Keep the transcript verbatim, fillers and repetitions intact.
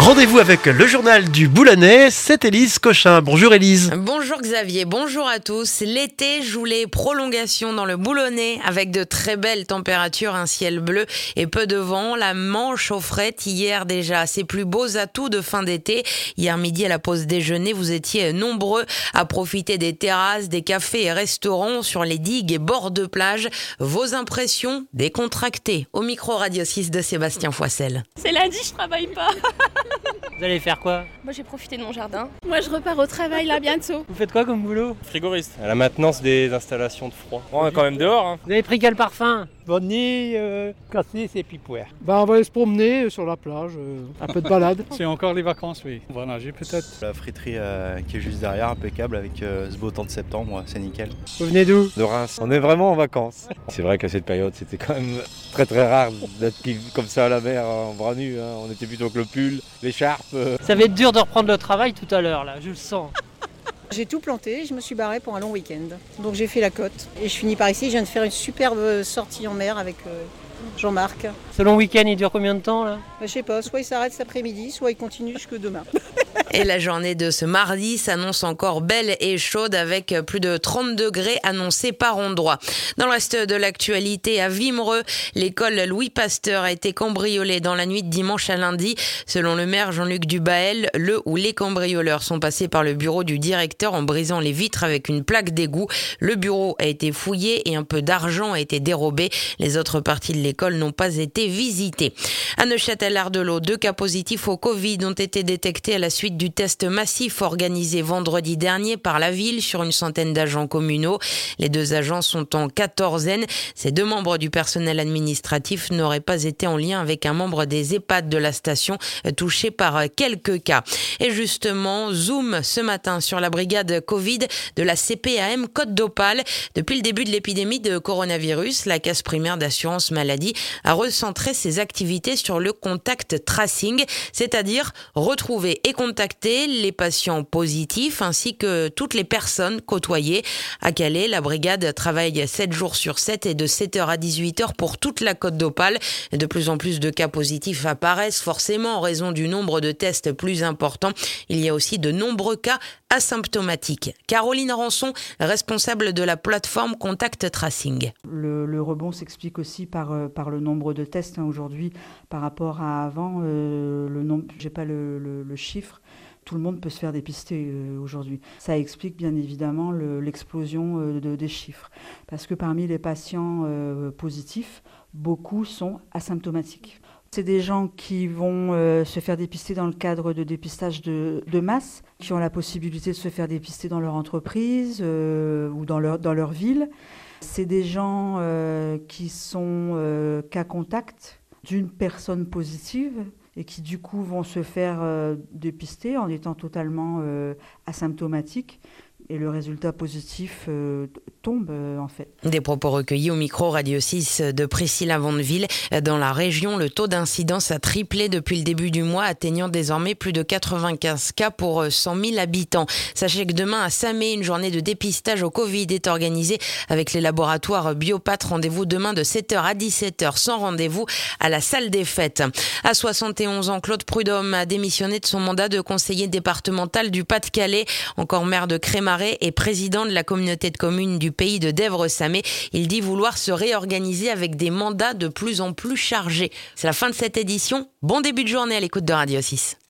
Rendez-vous avec le journal du Boulonnais, c'est Élise Cochin. Bonjour Élise. Bonjour Xavier, bonjour à tous. L'été joue les prolongations dans le Boulonnais avec de très belles températures, un ciel bleu et peu de vent. La Manche offrait hier déjà ses plus beaux atouts de fin d'été. Hier midi à la pause déjeuner, vous étiez nombreux à profiter des terrasses, des cafés et restaurants sur les digues et bords de plage. Vos impressions décontractées au micro Radio six de Sébastien Foissel. C'est lundi, je travaille pas. Vous allez faire quoi? Moi j'ai profité de mon jardin. Moi je repars au travail là bientôt. Vous faites quoi comme boulot? Frigoriste, à la maintenance des installations de froid. On est quand même dehors. Hein. Vous avez pris quel parfum? Bonnet, euh, cassis et pipouère. Bah, on va aller se promener sur la plage, euh, un peu de balade. C'est encore les vacances, oui. On va nager peut-être. La friterie euh, qui est juste derrière, impeccable avec euh, ce beau temps de septembre, c'est nickel. Vous venez d'où? De Reims. On est vraiment en vacances. C'est vrai qu'à cette période, c'était quand même très très rare d'être comme ça à la mer en bras nus. Hein. On était plutôt que le pull, l'écharpe. Euh... Ça va être dur de reprendre le travail tout à l'heure, là, je le sens. J'ai tout planté, je me suis barrée pour un long week-end. Donc j'ai fait la côte et je finis par ici. Je viens de faire une superbe sortie en mer avec euh, Jean-Marc. Ce long week-end, il dure combien de temps là? Bah, je sais pas, soit il s'arrête cet après-midi, soit il continue jusque demain. Et la journée de ce mardi s'annonce encore belle et chaude avec plus de trente degrés annoncés par endroit. Dans le reste de l'actualité, à Wimereux, l'école Louis Pasteur a été cambriolée dans la nuit de dimanche à lundi. Selon le maire Jean-Luc Dubaël, le ou les cambrioleurs sont passés par le bureau du directeur en brisant les vitres avec une plaque d'égout. Le bureau a été fouillé et un peu d'argent a été dérobé. Les autres parties de l'école n'ont pas été visitées. À Neuchâtel-Ardelot, deux cas positifs au Covid ont été détectés à la suite du test massif organisé vendredi dernier par la ville sur une centaine d'agents communaux. Les deux agents sont en quatorzaine. Ces deux membres du personnel administratif n'auraient pas été en lien avec un membre des EHPAD de la station touché par quelques cas. Et justement, zoom ce matin sur la brigade Covid de la C P A M Côte d'Opale. Depuis le début de l'épidémie de coronavirus, la caisse primaire d'assurance maladie a recentré ses activités sur le contact tracing, c'est-à-dire retrouver et contacter les patients positifs ainsi que toutes les personnes côtoyées. À Calais, la brigade travaille sept jours sur sept et de sept heures à dix-huit heures pour toute la Côte d'Opale. De plus en plus de cas positifs apparaissent forcément en raison du nombre de tests plus important. Il y a aussi de nombreux cas asymptomatiques. Caroline Rançon, responsable de la plateforme Contact Tracing. Le, le rebond s'explique aussi par, euh, par le nombre de tests. Hein, aujourd'hui, par rapport à avant, euh, le nombre, j'ai pas le, le, le chiffre. Tout le monde peut se faire dépister euh, aujourd'hui. Ça explique bien évidemment le, l'explosion euh, de, des chiffres. Parce que parmi les patients euh, positifs, beaucoup sont asymptomatiques. C'est des gens qui vont euh, se faire dépister dans le cadre de dépistage de, de masse, qui ont la possibilité de se faire dépister dans leur entreprise euh, ou dans leur, dans leur ville. C'est des gens euh, qui sont euh, cas contact d'une personne positive et qui du coup vont se faire euh, dépister en étant totalement euh, asymptomatiques. Et le résultat positif euh, tombe euh, en fait. Des propos recueillis au micro Radio six de Priscilla Vandeville. Dans la région, le taux d'incidence a triplé depuis le début du mois, atteignant désormais plus de quatre-vingt-quinze cas pour cent mille habitants. Sachez que demain à Samé, une journée de dépistage au Covid est organisée avec les laboratoires Biopat. Rendez-vous demain de sept heures à dix-sept heures sans rendez-vous à la salle des fêtes. À soixante et onze ans, Claude Prudhomme a démissionné de son mandat de conseiller départemental du Pas-de-Calais. Encore maire de Crémarais et président de la communauté de communes du pays de Dèvres-Samé. Il dit vouloir se réorganiser avec des mandats de plus en plus chargés. C'est la fin de cette édition. Bon début de journée à l'écoute de Radio six.